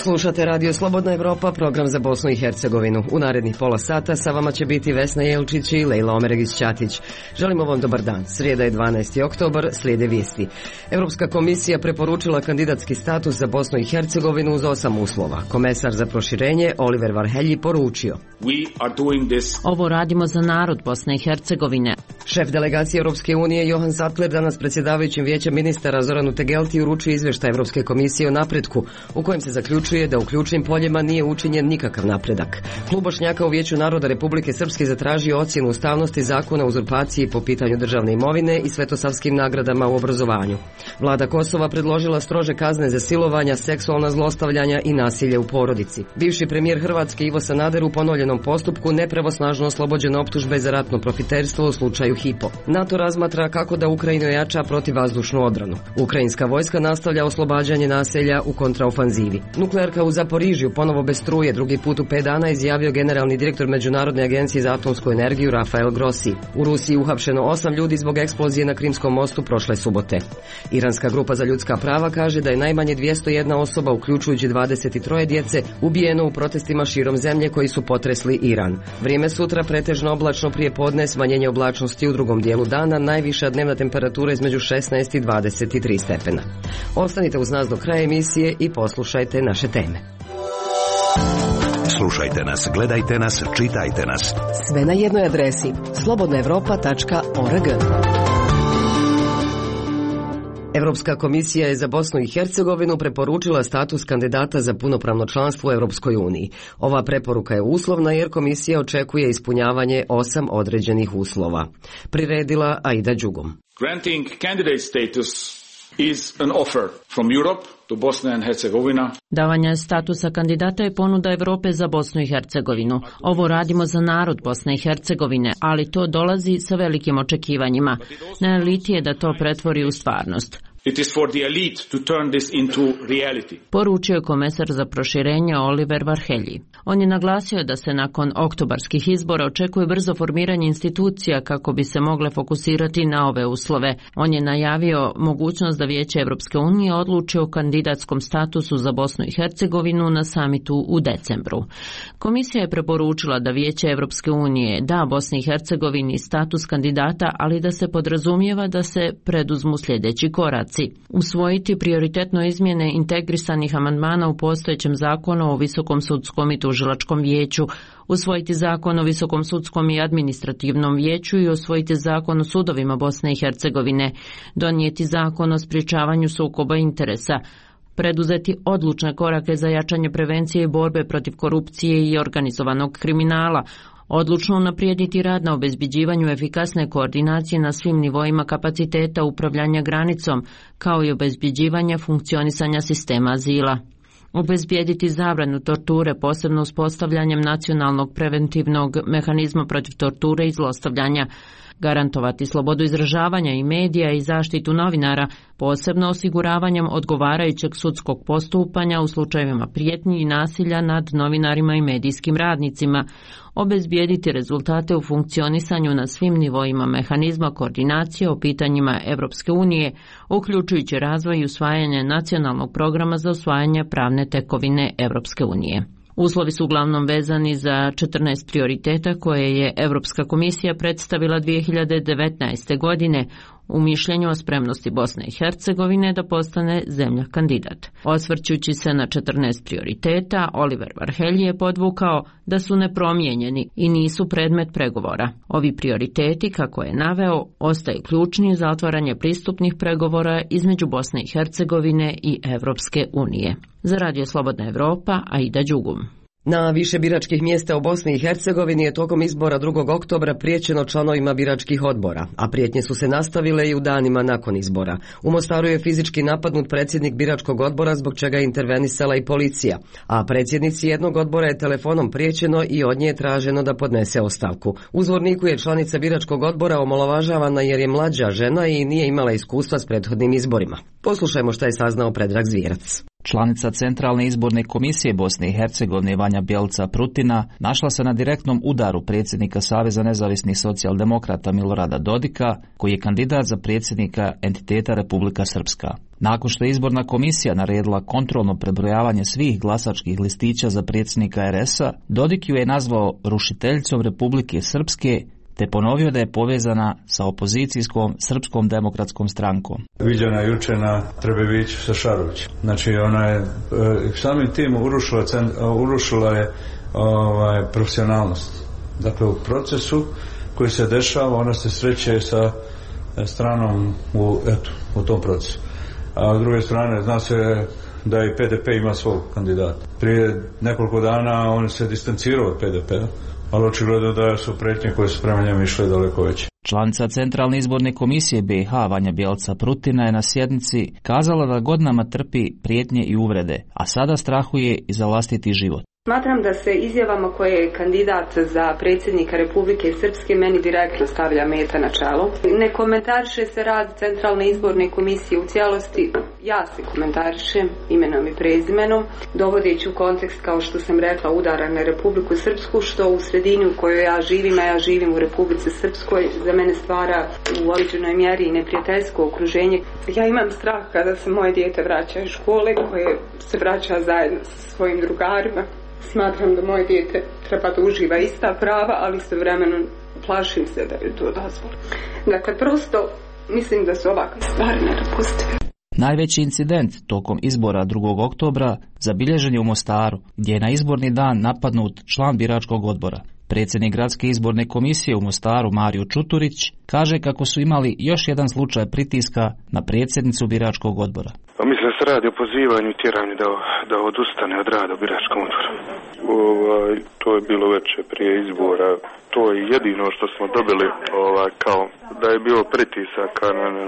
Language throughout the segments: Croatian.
Slušate Radio Slobodna Evropa, program za Bosnu i Hercegovinu. U narednih pola sata sa vama će biti Vesna Jelčić i Lejla Omeregić-Ćatić. Želimo vam dobar dan. Srijeda je 12. oktobar, slijede vijesti. Europska komisija preporučila kandidatski status za Bosnu i Hercegovinu uz 8 uslova. Komesar za proširenje Oliver Varhelyi poručio: Ovo radimo za narod Bosne i Hercegovine. Šef delegacije Europske unije Johan Sattler danas predsjedavajućim vijećem ministara Zoranu Tegelti uručuje izvještaj Europske komisije o napretku, u kojem se zaključuje da u ključnim poljima nije učinjen nikakav napredak. Klub Bošnjaka u Vijeću naroda Republike Srpske zatražio ocjenu ustavnosti zakona o uzurpaciji po pitanju državne imovine i svetosavskim nagradama u obrazovanju. Vlada Kosova predložila strože kazne za silovanja, seksualna zlostavljanja i nasilje u porodici. Bivši premijer Hrvatske Ivo Sanader u ponovljenom postupku nepravosnažno oslobođen optužbe za ratno profiterstvo u slučaju Hypo. NATO razmatra kako da Ukrajinu jača protivvazdušnu odbranu. Ukrajinska vojska nastavlja oslobađanje naselja u kontraofanzivi. Nuklearka u Zaporižju ponovo bez struje, drugi put u 5 dana, izjavio generalni direktor Međunarodne agencije za atomsku energiju Rafael Grossi. U Rusiji uhapšeno 8 ljudi zbog eksplozije na Krimskom mostu prošle subote. Iranska grupa za ljudska prava kaže da je najmanje 201 osoba, uključujući 23 djece, ubijeno u protestima širom zemlje koji su potresli Iran. Vrijeme sutra pretežno oblačno, prije podne smanjenje oblačnosti u drugom dijelu dana, najviša dnevna temperatura između 16 i 23 stepena. Ostanite uz nas do kraja emisije i poslušajte naše teme. Slušajte nas, gledajte nas, čitajte nas. Sve na jednoj adresi: slobodnaevropa.org. Europska komisija je za Bosnu i Hercegovinu preporučila status kandidata za punopravno članstvo u Europskoj uniji. Ova preporuka je uslovna jer komisija očekuje ispunjavanje 8 određenih uslova. Priredila Aida Đugum. Granting candidate status is an offer from Europe to Bosnia and Herzegovina. Davanje statusa kandidata je ponuda Europe za Bosnu i Hercegovinu. Ovo radimo za narod Bosne i Hercegovine, ali to dolazi sa velikim očekivanjima. Na eliti je da to pretvori u stvarnost. It is for the elite to turn this into reality. Poručio je komesar za proširenje Oliver Varhelyi. On je naglasio da se nakon oktobarskih izbora očekuje brzo formiranje institucija kako bi se mogle fokusirati na ove uslove. On je najavio mogućnost da Vijeće Europske unije odluči o kandidatskom statusu za Bosnu i Hercegovinu na samitu u decembru. Komisija je preporučila da Vijeće Europske unije da Bosni i Hercegovini status kandidata, ali da se podrazumijeva da se preduzmu sljedeći koraci. Usvojiti prioritetno izmjene integrisanih amandmana u postojećem zakonu o Visokom sudskom i tužilačkom vijeću, usvojiti zakon o Visokom sudskom i administrativnom vijeću i usvojiti zakon o sudovima Bosne i Hercegovine, donijeti zakon o sprječavanju sukoba interesa, preduzeti odlučne korake za jačanje prevencije i borbe protiv korupcije i organizovanog kriminala, odlučno unaprijediti rad na obezbeđivanju efikasne koordinacije na svim nivoima kapaciteta upravljanja granicom, kao i obezbeđivanja funkcionisanja sistema azila. Obezbijediti zabranu torture, posebno uspostavljanjem nacionalnog preventivnog mehanizma protiv torture i zlostavljanja, garantovati slobodu izražavanja i medija i zaštitu novinara, posebno osiguravanjem odgovarajućeg sudskog postupanja u slučajevima prijetnji i nasilja nad novinarima i medijskim radnicima, obezbijediti rezultate u funkcionisanju na svim nivoima mehanizma koordinacije o pitanjima Europske unije, uključujući razvoj i usvajanje nacionalnog programa za usvajanje pravne tekovine Europske unije. Uslovi su uglavnom vezani za 14 prioriteta koje je Europska komisija predstavila 2019. godine u mišljenju o spremnosti Bosne i Hercegovine da postane zemlja kandidat. Osvrćući se na 14 prioriteta, Oliver Varhelyi je podvukao da su nepromijenjeni i nisu predmet pregovora. Ovi prioriteti, kako je naveo, ostaju ključni za otvaranje pristupnih pregovora između Bosne i Hercegovine i Europske unije. Za Radio Slobodna Evropa, Aida Đugum. Na više biračkih mjesta u Bosni i Hercegovini je tokom izbora 2. oktobra prijećeno članovima biračkih odbora, a prijetnje su se nastavile i u danima nakon izbora. U Mostaru je fizički napadnut predsjednik biračkog odbora, zbog čega je intervenisala i policija, a predsjednici jednog odbora je telefonom prijećeno i od nje je traženo da podnese ostavku. U Zvorniku je članica biračkog odbora omalovažavana jer je mlađa žena i nije imala iskustva s prethodnim izborima. Poslušajmo šta je saznao Predrag Zvijerac. Članica Centralne izborne komisije Bosne i Hercegovine Vanja Bjelica Prutina našla se na direktnom udaru predsjednika Saveza nezavisnih socijaldemokrata Milorada Dodika, koji je kandidat za predsjednika entiteta Republika Srpska. Nakon što je izborna komisija naredila kontrolno prebrojavanje svih glasačkih listića za predsjednika RS-a, Dodik ju je nazvao rušiteljicom Republike Srpske, te ponovio da je povezana sa opozicijskom Srpskom demokratskom strankom. Viđena je juče na Trebeviću sa Šarovićem. Znači ona je samim tim urušila je profesionalnost. Dakle, u procesu koji se dešava, ona se sreće sa stranom u tom procesu. A s druge strane, zna se da i PDP ima svog kandidata. Prije nekoliko dana on se distancirao od PDP-a, ali očigledno da su pretnje koje su prema njemu išle daleko veće. Članica Centralne izborne komisije BiH Vanja Bjelca-Prutina je na sjednici kazala da godinama trpi prijetnje i uvrede, a sada strahuje i za vlastiti život. Smatram da se izjavama koje je kandidat za predsjednika Republike Srpske meni direktno stavlja meta na čelo. Ne komentariše se rad Centralne izborne komisije u cijelosti. Ja se komentarišem imenom i prezimenom, dovodeći u kontekst, kao što sam rekla, udara na Republiku Srpsku, što u sredini u kojoj ja živim, a ja živim u Republici Srpskoj, za mene stvara u određenoj mjeri i neprijateljsko okruženje. Ja imam strah kada se moje dijete vraća iz škole, koje se vraća zajedno sa svojim drugarima. Smatram da moje dijete treba da uživa ista prava, ali istovremeno plašim se da je to dozvoljeno. Dakle, prosto mislim da su ovakve stvari nedopustive. Najveći incident tokom izbora 2. oktobra zabilježen je u Mostaru, gdje je na izborni dan napadnut član biračkog odbora. Predsjednik Gradske izborne komisije u Mostaru Mario Čuturić kaže kako su imali još jedan slučaj pritiska na predsjednicu biračkog odbora. Mislim da se radi o pozivanju i tjeranju da odustane od rada u biračkom odboru. To je bilo veće prije izbora. To je jedino što smo dobili kao da je bilo pritisaka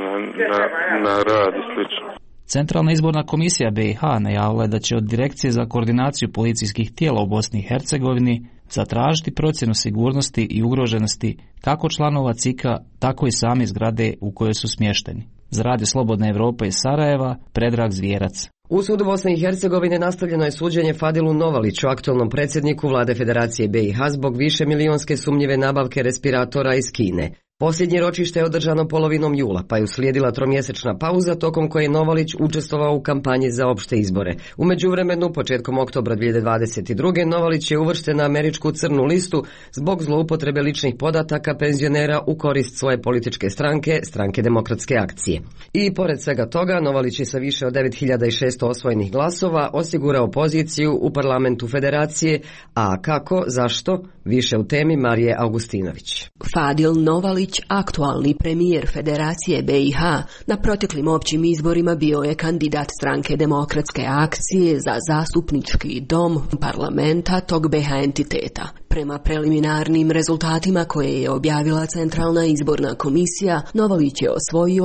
na rad i slično. Centralna izborna komisija BiH najavila je da će od Direkcije za koordinaciju policijskih tijela u Bosni i Hercegovini zatražiti procjenu sigurnosti i ugroženosti kako članova CIK-a, tako i same zgrade u kojoj su smješteni. Za Radio Slobodna Evropa iz Sarajeva, Predrag Zvijerac. U sudu Bosne i Hercegovine nastavljeno je suđenje Fadilu Novaliću, aktualnom predsjedniku Vlade Federacije BiH, zbog višemilijonske sumnjive nabavke respiratora iz Kine. Posljednje ročište je održano polovinom jula, pa je uslijedila tromjesečna pauza tokom koje je Novalić učestvovao u kampanji za opšte izbore. U međuvremenu, početkom oktobra 2022. Novalić je uvršten na američku crnu listu zbog zloupotrebe ličnih podataka penzionera u korist svoje političke stranke, Stranke demokratske akcije. I pored svega toga, Novalić je sa više od 9600 osvojenih glasova osigurao poziciju u parlamentu Federacije, a kako, zašto, više u temi Marije Augustinović. Fadil Novalić, aktualni premijer Federacije BiH, na proteklim općim izborima bio je kandidat Stranke demokratske akcije za zastupnički dom parlamenta tog BiH entiteta. Prema preliminarnim rezultatima koje je objavila Centralna izborna komisija, Novalić je osvojio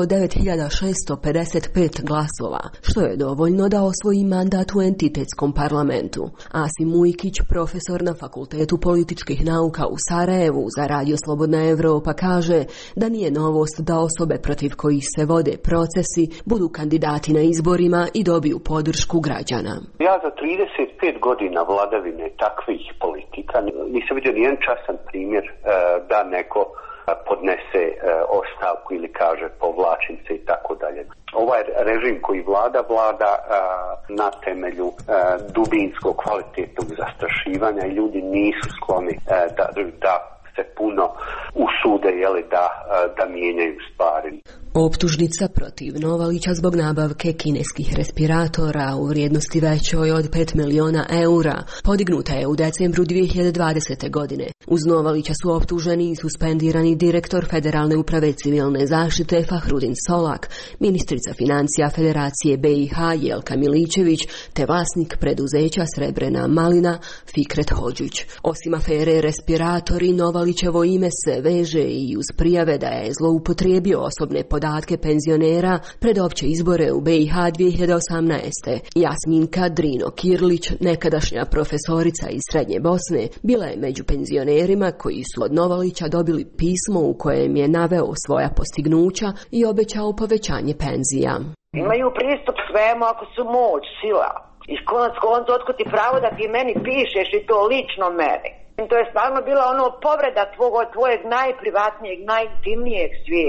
9655 glasova, što je dovoljno da osvoji mandat u entitetskom parlamentu. Asim Ujkić, profesor na Fakultetu političkih nauka u Sarajevu za Radio Slobodna Evropa, kaže da nije novost da osobe protiv kojih se vode procesi budu kandidati na izborima i dobiju podršku građana. Ja za 35 godina vladavine takvih politika nisam vidio nijedan časan primjer da neko podnese ostavku ili kaže povlačim se i tako dalje. Ovaj režim koji vlada na temelju dubinskog kvalitetnog zastrašivanja i ljudi nisu skloni da se puno usude da mijenjaju stvari. Optužnica protiv Novalića zbog nabavke kineskih respiratora u vrijednosti većoj od 5 milijuna eura podignuta je u decembru 2020. godine. Uz Novalića su optuženi i suspendirani direktor Federalne uprave civilne zaštite Fahrudin Solak, ministrica financija Federacije BiH Jelka Miličević te vlasnik preduzeća Srebrena malina Fikret Hodžić. Osim afere respiratori, Novalićevo ime se veže i uz prijave da je zloupotrijebio osobne podatke penzionera pred opće izbore u BiH 2018. Jasminka Drino Kirlić, nekadašnja profesorica iz Srednje Bosne, bila je među penzionerima koji su od Novalića dobili pismo u kojem je naveo svoja postignuća i obećao povećanje penzija. Imaju pristup svemu ako su moć, sila. I konac konca otkud ti pravo da ti meni pišeš i to lično meni. To je stvarno bila povreda tvojeg najprivatnijeg, najintimnijeg svijeta.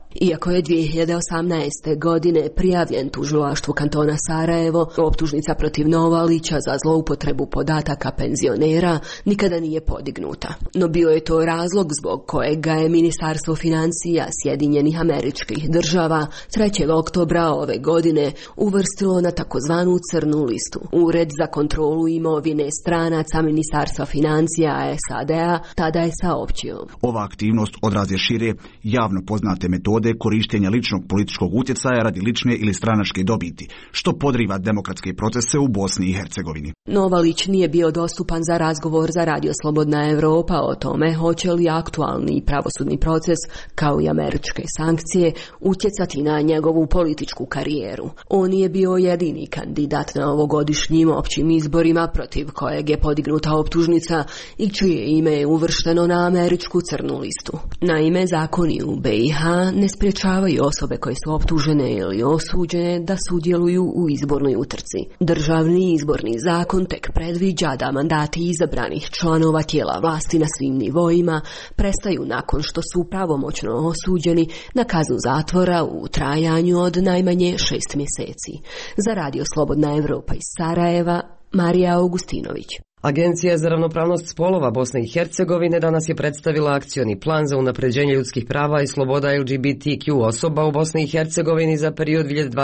Iako je 2018. godine prijavljen tužilaštvu kantona Sarajevo, optužnica protiv Novalića za zloupotrebu podataka penzionera nikada nije podignuta. No bio je to razlog zbog kojeg ga je Ministarstvo financija Sjedinjenih Američkih Država 3. oktobra ove godine uvrstilo na takozvanu crnu listu. Ured za kontrolu imovine stranaca Ministarstva financija SAD-a tada je saopćio: ova aktivnost odraz je šire, javno poznate metode korištenja ličnog političkog utjecaja radi lične ili stranačke dobiti, što podriva demokratske procese u Bosni i Hercegovini. Novalić nije bio dostupan za razgovor za Radio Slobodna Europa o tome hoće li aktualni pravosudni proces, kao i američke sankcije, utjecati na njegovu političku karijeru. On je bio jedini kandidat na ovogodišnjim općim izborima protiv kojeg je podignuta optužnica i čije ime je uvršteno na američku crnu listu. Naime, zakoni u BiH ne sprječavaju osobe koje su optužene ili osuđene da sudjeluju u izbornoj utrci. Državni izborni zakon tek predviđa da mandati izabranih članova tijela vlasti na svim nivoima prestaju nakon što su pravomoćno osuđeni na kaznu zatvora u trajanju od najmanje 6 mjeseci. Za Radio Slobodna Europa iz Sarajeva, Marija Augustinović. Agencija za ravnopravnost spolova Bosne i Hercegovine danas je predstavila akcioni plan za unapređenje ljudskih prava i sloboda LGBTQ osoba u Bosni i Hercegovini za period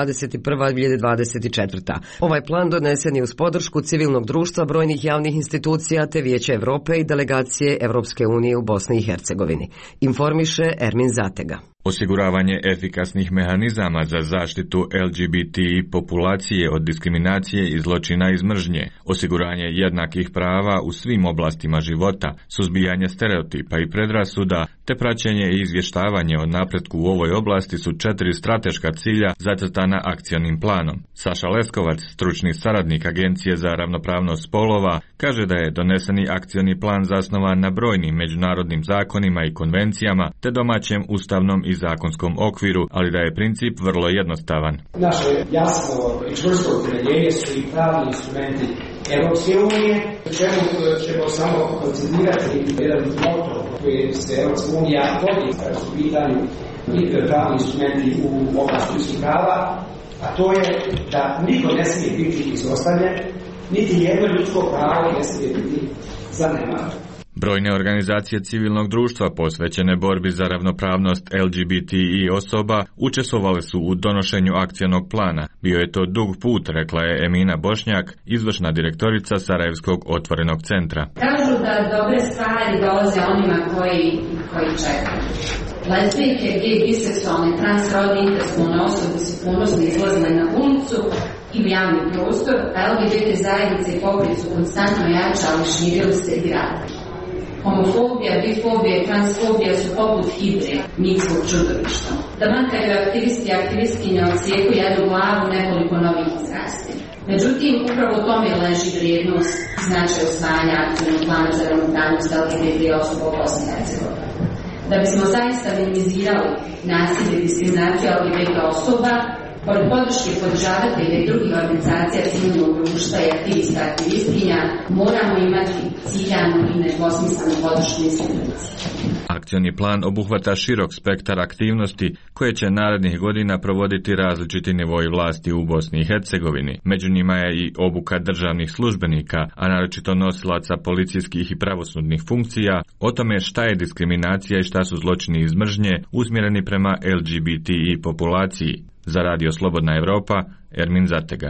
2021-2024. Ovaj plan donesen je uz podršku civilnog društva, brojnih javnih institucija te Vijeća Europe i delegacije Europske unije u Bosni i Hercegovini. Informiše Ermin Zatega. Osiguravanje efikasnih mehanizama za zaštitu LGBTI populacije od diskriminacije i zločina iz mržnje, osiguranje jednakih prava u svim oblastima života, suzbijanje stereotipa i predrasuda, te praćenje i izvještavanje o napretku u ovoj oblasti su 4 strateška cilja zacrtana akcionim planom. Saša Leskovac, stručni saradnik Agencije za ravnopravnost spolova, kaže da je doneseni akcioni plan zasnovan na brojnim međunarodnim zakonima i konvencijama te domaćem ustavnom i zakonskom okviru, ali da je princip vrlo jednostavan. Naše jasno i čvrsto opredjeljenje su i pravni instrumenti Europske unije, čemu ćemo samo koncentrirati jedan motor koji se Europska unija vodi kada su pitanju i pravni instrumenti u oblasti ljudskih prava, a to je da niko ne smije biti izostavljen, niti jedno ljudsko pravo ne smije biti zanemareno. Brojne organizacije civilnog društva posvećene borbi za ravnopravnost LGBTI osoba učestvovale su u donošenju akcionog plana. Bio je to dug put, rekla je Emina Bošnjak, izvršna direktorica Sarajevskog otvorenog centra. Kažu da dobre stvari dolaze onima koji čekaju. Lezbijke, gej, biseksualne, transrodne, intersexualne osobe su ponosno izlazile na ulicu i u javni prostor, a LGBT zajednice i pokret su konstantno jačali, širili se i gradili. Homofobija, bifobija i transfobija su poput hidre mitskog čudovišta. Da mankaju aktivisti i aktivistkinja odsijeku jednu glavu nekoliko novih izrasti. Međutim, upravo u tome leži vrijednost i značaj usvajanja aktivnog plana za ravnopravnost LGBT osoba u Bosni i Hercegovini. Da bismo zaista minimizirali nasilje i diskriminaciju LGBT osoba, pored podrške podržavatelja i drugih organizacija civilnog društva i aktivista-aktivistkinja, moramo imati ciljanu i nedvosmislenu podršku institucije. Akcioni plan obuhvata širok spektar aktivnosti koje će narednih godina provoditi različiti nivoi vlasti u Bosni i Hercegovini. Među njima je i obuka državnih službenika, a naročito nosilaca policijskih i pravosudnih funkcija, o tome šta je diskriminacija i šta su zločini iz mržnje usmjereni prema LGBTI populaciji. Za Radio Slobodna Europa, Ermin Zatega.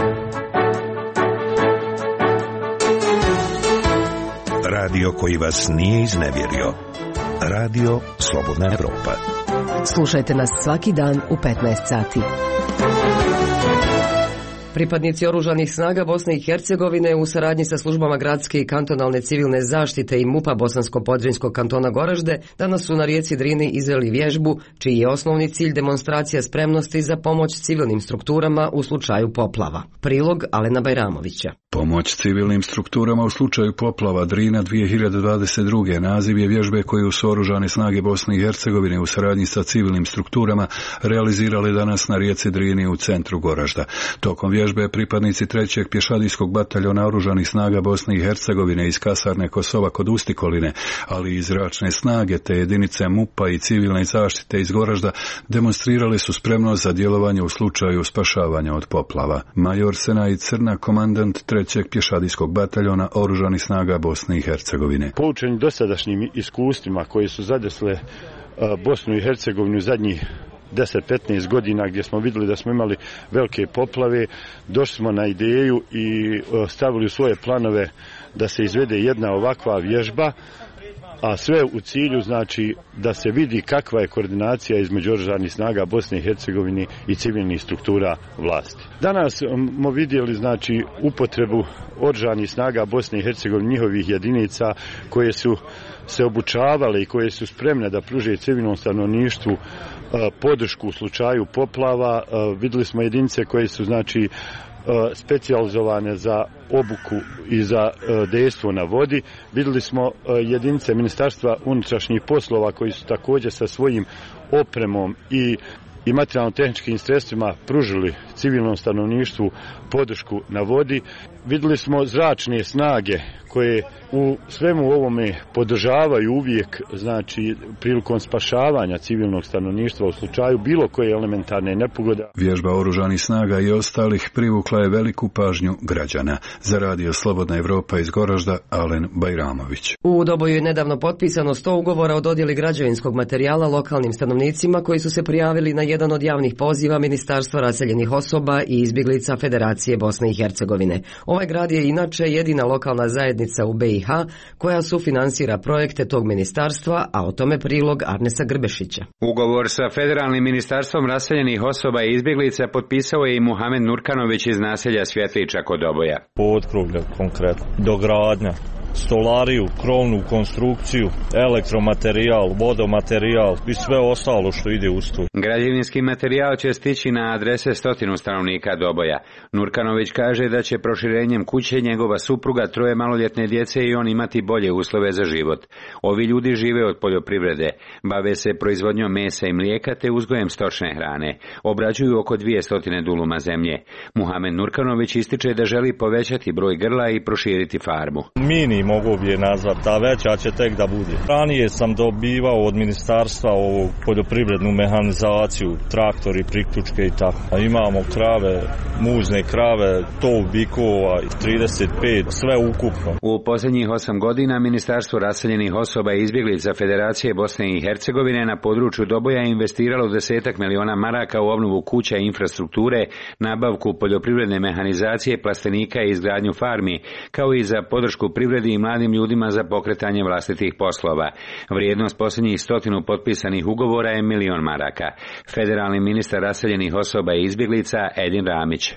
Radio koji vas nije iznevjerio. Radio Slobodna Europa. Slušajte nas svaki dan u 15 sati. Pripadnici oružanih snaga Bosne i Hercegovine u saradnji sa službama gradske i kantonalne civilne zaštite i MUP-a Bosansko-Podrinjskog kantona Goražde danas su na rijeci Drini izveli vježbu, čiji je osnovni cilj demonstracija spremnosti za pomoć civilnim strukturama u slučaju poplava. Prilog Alena Bajramovića. Pomoć civilnim strukturama u slučaju poplava Drina 2022. naziv je vježbe koju su oružane snage Bosne i Hercegovine u saradnji sa civilnim strukturama realizirali danas na rijeci Drini u centru Goražda. Tokom vježbe pripadnici 3. pješadijskog bataljona oružanih snaga Bosne i Hercegovine iz kasarne Kosova kod Ustikoline, ali i zračne snage te jedinice MUP-a i civilne zaštite iz Goražda demonstrirali su spremnost za djelovanje u slučaju spašavanja od poplava. Major Senaj Crna, komandant 3. pješadijskog bataljona oružanih snaga Bosne i Hercegovine. Poučeni dosadašnjim iskustvima koji su zadesile Bosnu i Hercegovinu zadnjih 10-15 godina gdje smo vidjeli da smo imali velike poplave, došli smo na ideju i stavili u svoje planove da se izvede jedna ovakva vježba, a sve u cilju znači da se vidi kakva je koordinacija između oružanih snaga Bosne i Hercegovine i civilnih struktura vlasti. Danas smo vidjeli znači upotrebu oružanih snaga Bosne i Hercegovine, njihovih jedinica koje su se obučavale i koje su spremne da pruže civilnom stanovništvu podršku u slučaju poplava. Vidjeli smo jedinice koje su znači specijalizovane za obuku i za dejstvo na vodi. Vidjeli smo jedinice Ministarstva unutrašnjih poslova koji su također sa svojim opremom i materijalno-tehničkim sredstvima pružili civilnom stanovništvu podršku na vodi. Vidjeli smo zračne snage koje u svemu ovome podržavaju uvijek, znači prilikom spašavanja civilnog stanovništva u slučaju bilo koje elementarne nepogode. Vježba oružanih snaga i ostalih privukla je veliku pažnju građana. Za Radio Slobodna Evropa iz Goražda, Alen Bajramović. U Doboju je nedavno potpisano 100 ugovora o dodjeli građevinskog materijala lokalnim stanovnicima koji su se prijavili na jedan od javnih poziva Ministarstva raseljenih osoba i izbjeglica Federacije Bosne i Hercegovine. Ovaj grad je inače jedina lokalna zajednica u BiH koja sufinansira projekte tog ministarstva, a o tome prilog Arnesa Grbešića. Ugovor sa Federalnim ministarstvom raseljenih osoba i izbjeglica potpisao je i Muhamed Nurkanović iz naselja Svjetliča kod Doboja. Potkrovlje konkretno, dogradnja, stolariju, krovnu konstrukciju, elektromaterijal, vodomaterijal i sve ostalo što ide uz to. Građevinski materijal će stići na adrese 100 stanovnika Doboja. Nurkanović kaže da će proširenjem kuće njegova supruga, 3 maloljetne djece i on imati bolje uslove za život. Ovi ljudi žive od poljoprivrede, bave se proizvodnjom mesa i mlijeka te uzgojem stočne hrane. Obrađuju oko 200 duluma zemlje. Muhamed Nurkanović ističe da želi povećati broj grla i proširiti farmu. Mogu bi je nazvati, a veća će tek da bude. Ranije sam dobivao od ministarstva ovu poljoprivrednu mehanizaciju, traktori, priključke i tako. A imamo krave, muzne krave, tov bikova, 35, sve ukupno. U posljednjih 8 godina Ministarstvo raseljenih osoba i izbjeglica Federacije Bosne i Hercegovine na području Doboja je investiralo 10 miliona maraka u obnovu kuća i infrastrukture, nabavku poljoprivredne mehanizacije, plastenika i izgradnju farmi, kao i za podršku privredi i mladim ljudima za pokretanje vlastitih poslova. Vrijednost posljednjih 100 potpisanih ugovora je 1 milion maraka. Federalni ministar raseljenih osoba i izbjeglica Edin Ramić.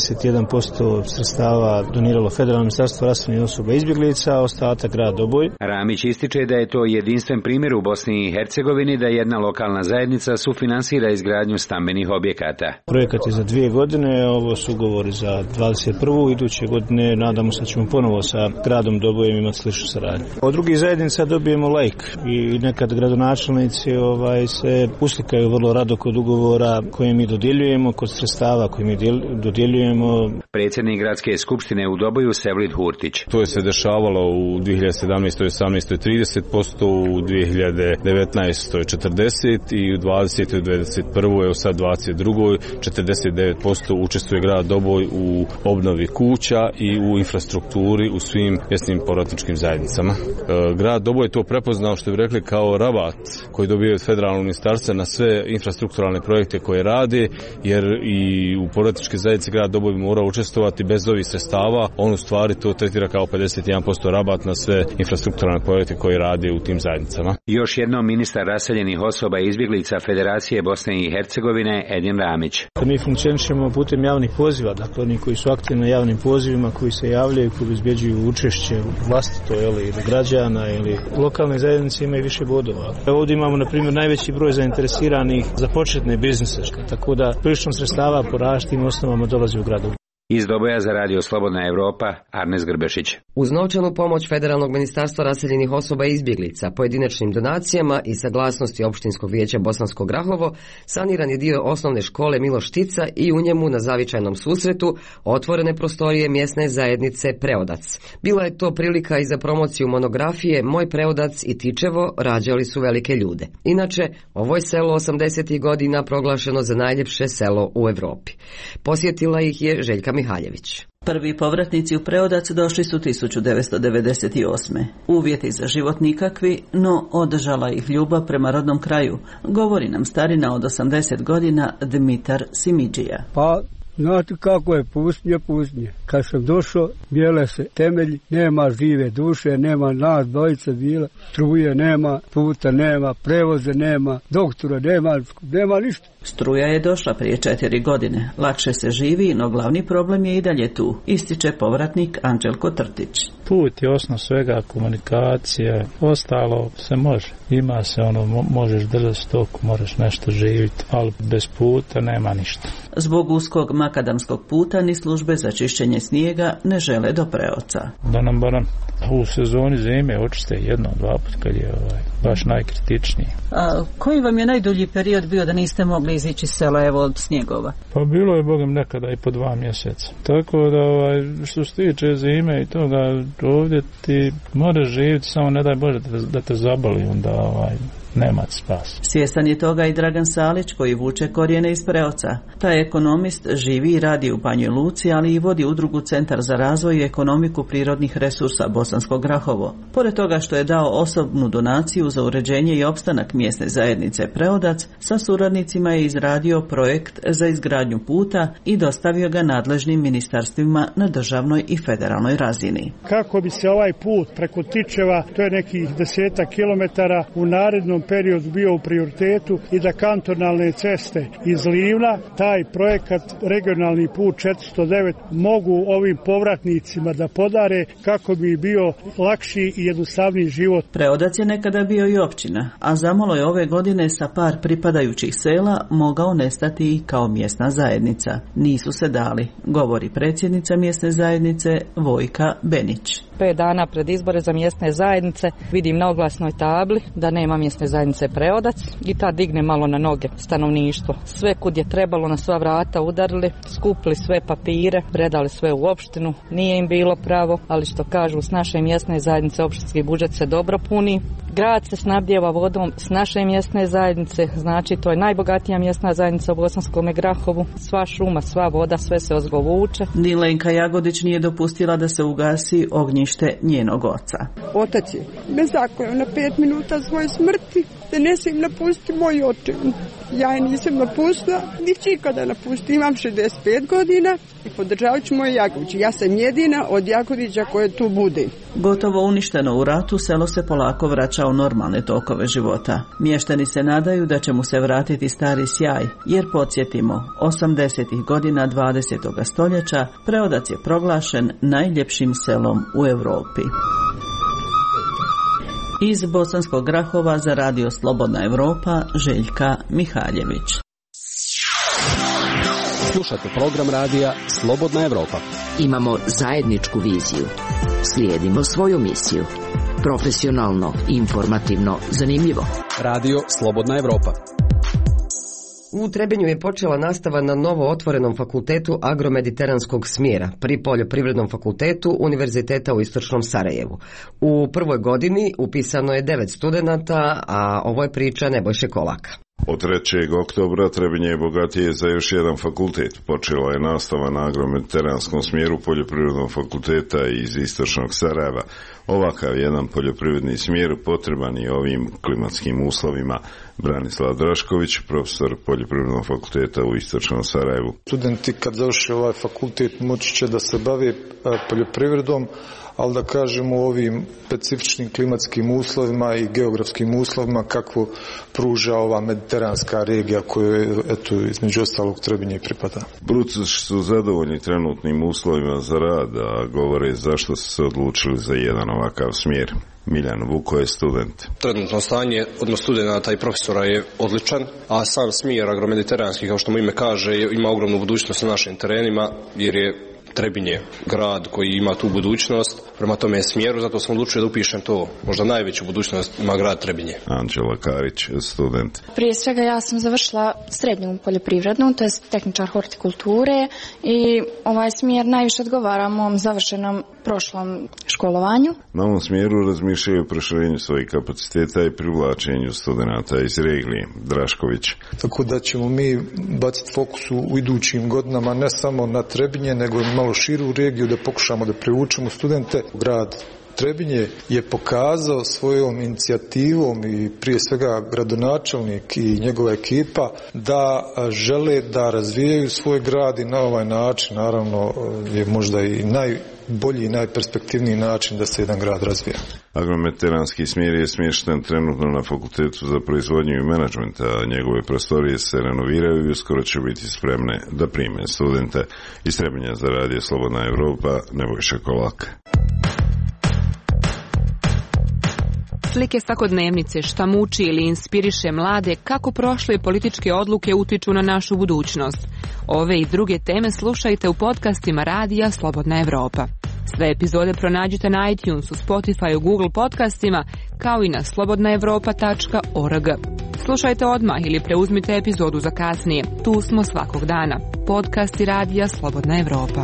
51% sredstava doniralo Federalno ministarstvo raseljenih osoba i izbjeglica, a ostatak grad Doboj. Ramić ističe da je to jedinstven primjer u Bosni i Hercegovini da jedna lokalna zajednica sufinansira izgradnju stambenih objekata. Projekat je za 2 godine, ovo su ugovori za 21. Iduće godine nadamo se da ćemo ponovo sa gradom Dobojem imati sličnu saradnju. Od drugih zajednica dobijemo lajk i nekad gradonačelnici se uslikaju vrlo rado kod ugovora koje mi dodjeljujemo, kod sredstava koje mi dodjeljujemo. Predsjednik gradske skupštine u Doboju Sevlid Hurtić. To je se dešavalo u 2017. 18. 30%, u 2019. 40% i u 20. 21. evo sad 22. 49% učestvuje grad Doboj u obnovi kuća i u infrastrukturi u svim mjesnim povratničkim zajednicama. Grad Doboj je to prepoznao, što bi rekli, kao rabat koji dobije od federalnog ministarstva na sve infrastrukturalne projekte koje rade, jer i u povratničke zajednice grad Doboj mora učestvovati bez ovih sredstava. On u stvari to tretira kao 51% rabat na sve infrastrukturalne projekte koje rade u tim zajednicama. Još jednom ministar raseljenih osoba i izbjeglica Federacije Bosne i Hercegovine Edin Ramić. Mi funkcionišemo putem javnih poziva, dakle oni koji su aktivni na javnim pozivima, koji se javljaju, koji izbjeđuju učešće vlastito ili građana ili lokalne zajednice imaju više bodova. Ovdje imamo na primjer najveći broj zainteresiranih za početne biznise, tako da prilično sredstava po različitim osnovama dolazi u gradu. Iz Doboja za radio Slobodna Evropa, Arnes Grbešić. Uz novčanu pomoć Federalnog ministarstva raseljenih osoba i izbjeglica, pojedinačnim donacijama i saglasnosti Opštinskog vijeća Bosansko Grahovo, saniran je dio osnovne škole Miloš Tica i u njemu na zavičajnom susretu otvorene prostorije mjesne zajednice Preodac. Bila je to prilika i za promociju monografije Moj Preodac i Tičevo rađali su velike ljude. Inače, ovo je selo 80. godina proglašeno za najljepše selo u Europi. Posjetila ih je Željka Mihaljević. Prvi povratnici u Preodac došli su 1998. Uvjeti za život nikakvi, no održala ih ljubav prema rodnom kraju, govori nam starina od 80 godina Dmitar Simidžija. Pa, znate kako je pustinje. Kad sam došao, bijele se temelji, nema žive duše, nema nas dvojice bila, struje nema, puta nema, prevoze nema, doktora nema ništa. Struja je došla prije 4 godine. Lakše se živi, no glavni problem je i dalje tu, ističe povratnik Anđelko Trtić. Put je osnov svega, komunikacija, ostalo se može. Ima se možeš držati stoku, možeš nešto živjeti, ali bez puta nema ništa. Zbog uskog makadamskog puta ni službe za čišćenje snijega ne žele do Preoca. Da nam barem u sezoni zime očiste 1-2 puta kad je baš najkritičniji. A koji vam je najdulji period bio da niste mogli izići iz sela od snijegova? Pa bilo je bogom nekada i po 2 mjeseca. Tako da što se tiče zime i toga, ovdje ti moraš živjeti, samo ne daj Bože da te zaboli, onda nema spas. Svjestan je toga i Dragan Salić koji vuče korijene iz Preoca. Taj ekonomist živi i radi u Banjoj Luci, ali i vodi udrugu Centar za razvoj i ekonomiku prirodnih resursa Bosansko Grahovo. Pored toga što je dao osobnu donaciju za uređenje i opstanak mjesne zajednice Preodac, sa suradnicima je izradio projekt za izgradnju puta i dostavio ga nadležnim ministarstvima na državnoj i federalnoj razini. Kako bi se ovaj put preko Tičeva, to je nekih 10 kilometara, u narednom periodu bio u prioritetu i da kantonalne ceste iz Livna, taj projekat regionalni put 409 mogu ovim povratnicima da podare kako bi bio lakši i jednostavniji život. Preodac je nekada bio i općina, a zamalo je ove godine sa par pripadajućih sela mogao nestati i kao mjesna zajednica. Nisu se dali, govori predsjednica mjesne zajednice Vojka Benić. 5 dana pred izbore za mjesne zajednice vidim na oglasnoj tabli da nema mjesne zajednice Preodac i ta digne malo na noge stanovništvo. Sve kud je trebalo na sva vrata udarili, skupili sve papire, predali sve u opštinu, nije im bilo pravo, ali što kažu s naše mjesne zajednice opštinski budžet se dobro puni. Grad se snabdijeva vodom s naše mjesne zajednice, znači to je najbogatija mjesna zajednica u Bosanskom Grahovu, sva šuma, sva voda, sve se ozgovuče. Ni Lenka Jagodić nije dopustila da se ugasi ognjište njenog oca. Otac je bezakonja na 5 minuta svoje smrti, da ne se im napusti moj oče. Ja je nisam napustila, niti ikada napusti. Imam 65 godina i podržavat ću moje Jagodiće. Ja sam jedina od Jagodića koje tu bude. Gotovo uništeno u ratu, selo se polako vraća u normalne tokove života. Mještani se nadaju da će mu se vratiti stari sjaj, jer podsjetimo, 80. godina 20. stoljeća Preodac je proglašen najljepšim selom u Europi. Iz Bosanskog Grahova za radio Slobodna Evropa, Željka Mihaljević. Slušate program radija Slobodna Evropa. Imamo zajedničku viziju. Slijedimo svoju misiju. Profesionalno, informativno, zanimljivo. Radio Slobodna Evropa. U Trebinju je počela nastava na novo otvorenom fakultetu agromediteranskog smjera pri Poljoprivrednom fakultetu Univerziteta u Istočnom Sarajevu. U prvoj godini upisano je 9 studenata, a ovo je priča Nebojše Kolaka. Od 3. oktobra Trebinje je bogatije za još jedan fakultet. Počela je nastava na agromediteranskom smjeru Poljoprivrednog fakulteta iz Istočnog Sarajeva. Ovakav jedan poljoprivredni smjer potreban je ovim klimatskim uslovima. Branislav Drašković, profesor Poljoprivrednog fakulteta u Istočnom Sarajevu. Studenti kad završe ovaj fakultet moći će da se bave poljoprivredom, ali da kažemo u ovim specifičnim klimatskim uslovima i geografskim uslovima kako pruža ova mediteranska regija koju eto između ostalog Trebinje pripada. Bruci su zadovoljni trenutnim uslovima za rad, a govore zašto su se odlučili za jedan ovakav smjer. Miljan Vuko je student. Trenutno stanje odnos studenta i profesora je odličan, a sam smjer agromediteranski, kao što mu ime kaže, ima ogromnu budućnost na našim terenima, jer je Trebinje grad koji ima tu budućnost, prema tome smjeru, zato sam odlučio da upišem to. Možda najveću budućnost ima grad Trebinje. Anđela Karić, student. Prije svega ja sam završila srednju poljoprivrednu, to je tehničar hortikulture i ovaj smjer najviše odgovara mom završenom prošlom školovanju. Na ovom smjeru razmišljaju o proširenju svojih kapaciteta i privlačenju studenata iz regije. Drašković. Tako da ćemo mi baciti fokus u idućim godinama ne samo na Trebinje, nego i malo širu regiju da pokušamo da privučemo studente. Grad Trebinje je pokazao svojom inicijativom i prije svega gradonačelnik i njegova ekipa da žele da razvijaju svoj grad i na ovaj način naravno je možda i najbolji i najperspektivniji način da se jedan grad razvija. Agrometeranski smjer je smješten trenutno na Fakultetu za proizvodnju i menadžment, a njegove prostorije se renoviraju i uskoro će biti spremne da prime studente. Iz Trebinja za Radio Slobodna Evropa, Nebojša Kolak. Slike svakodnevnice, šta muči ili inspiriše mlade, kako prošle političke odluke utiču na našu budućnost. Ove i druge teme slušajte u podcastima Radija Slobodna Evropa. Sve epizode pronađite na iTunesu, Spotify, Google podcastima, kao i na slobodnaevropa.org. Slušajte odmah ili preuzmite epizodu za kasnije. Tu smo svakog dana. Podcasti Radija Slobodna Evropa.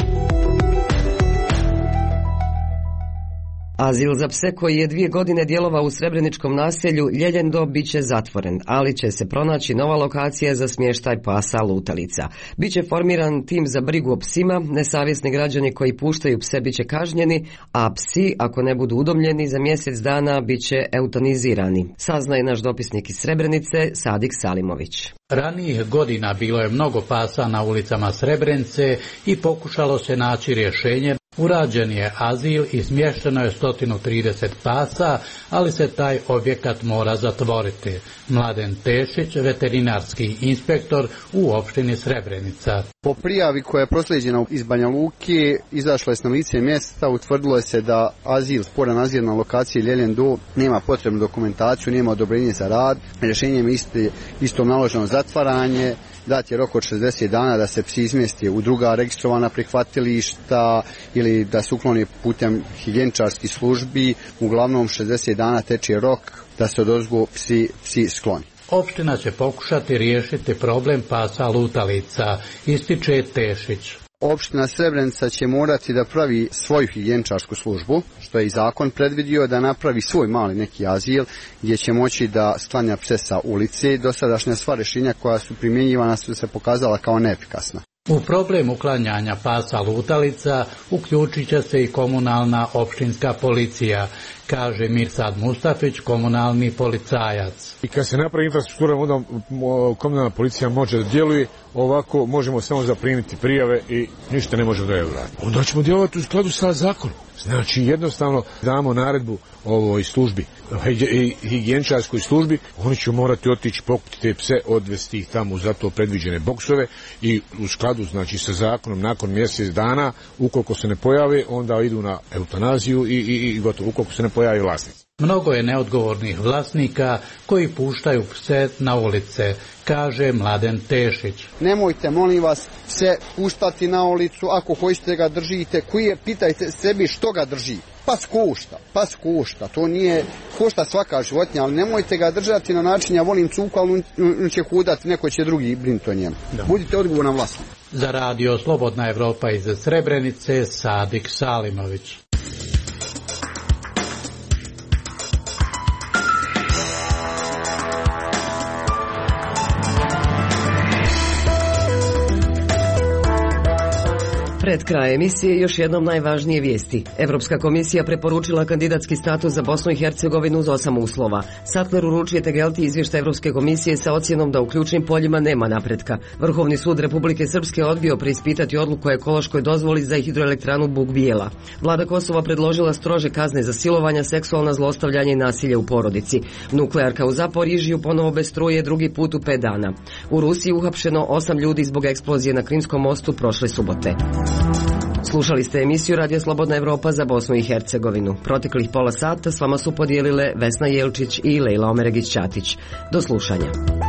Azil za pse koji je 2 godine djelovao u srebreničkom naselju Ljeljendo bit će zatvoren, ali će se pronaći nova lokacija za smještaj pasa lutalica. Biće formiran tim za brigu o psima, nesavjesni građani koji puštaju pse bit će kažnjeni, a psi, ako ne budu udomljeni, za mjesec dana bit će eutanizirani. Saznaje naš dopisnik iz Srebrenice, Sadik Salimović. Ranijih godina bilo je mnogo pasa na ulicama Srebrenice i pokušalo se naći rješenje. Urađen je azil i smješteno je 130 pasa, ali se taj objekat mora zatvoriti. Mladen Tešić, veterinarski inspektor u opštini Srebrenica. Po prijavi koja je proslijeđena iz Banja Luke, izašlo je na lice mjesta, utvrdilo je se da azil, sporan azil na lokaciji Ljeljendo nema potrebnu dokumentaciju, nema odobrenje za rad. Rješenjem isto naloženo zatvaranje, dat je rok od 60 dana da se psi izmjesti u druga registrovana prihvatilišta ili da se ukloni putem higijeničarskih službi. Uglavnom 60 dana teče rok da se odozgo psi skloni. Opština će pokušati riješiti problem pasa lutalica, ističe Tešić. Opština Srebrenica će morati da pravi svoju higijeničarsku službu, što je i zakon predvidio, da napravi svoj mali neki azil gdje će moći da sklanja pse sa ulice. Dosadašnja sva rješenja koja su primjenjivana su se pokazala kao neefikasna. U problem uklanjanja pasa lutalica uključit će se i komunalna opštinska policija, kaže Mirsad Mustafić, komunalni policajac. I kad se napravi infrastruktura, onda komunalna policija može da djeluje, ovako možemo samo zaprimiti prijave i ništa ne možemo da uraditi. Onda ćemo djelovati u skladu sa zakonom. Znači jednostavno damo naredbu ovoj službi, higijeničarskoj službi, oni će morati otići pokupiti te pse, odvesti ih tamo u za to predviđene boksove i u skladu znači sa zakonom nakon mjesec dana, ukoliko se ne pojave, onda idu na eutanaziju i gotovo, ukoliko se ne pojave vlasnici. Mnogo je neodgovornih vlasnika koji puštaju pse na ulice, kaže Mladen Tešić. Nemojte, molim vas, pse puštati na ulicu, ako hoćete ga držite, pitajte sebi što ga drži. Pas košta, to nije, košta svaka životinja, ali nemojte ga držati na način, ja volim cuku, ali on će hudati, neko će drugi brinuti o njemu. Budite odgovoran vlasnik. Za Radio Slobodna Evropa iz Srebrenice, Sadik Salimović. Pred kraj emisije još jednom najvažnije vijesti. Evropska komisija preporučila kandidatski status za Bosnu i Hercegovinu uz 8 uslova. Sattler uručuje Tegelti izvještaj Evropske komisije sa ocjenom da u ključnim poljima nema napretka. Vrhovni sud Republike Srpske odbio preispitati odluku o ekološkoj dozvoli za hidroelektranu Buk Bijela. Vlada Kosova predložila strože kazne za silovanja, seksualna zlostavljanja i nasilje u porodici. Nuklearka u Zaporižju ponovo bez struje drugi put u 5 dana. U Rusiji uhapšeno 8 ljudi zbog eksplozije na Krimskom mostu prošle subote. Slušali ste emisiju Radio Slobodna Evropa za Bosnu i Hercegovinu. Proteklih pola sata s vama su podijelile Vesna Jelčić i Lejla Omeregić-Ćatić. Do slušanja.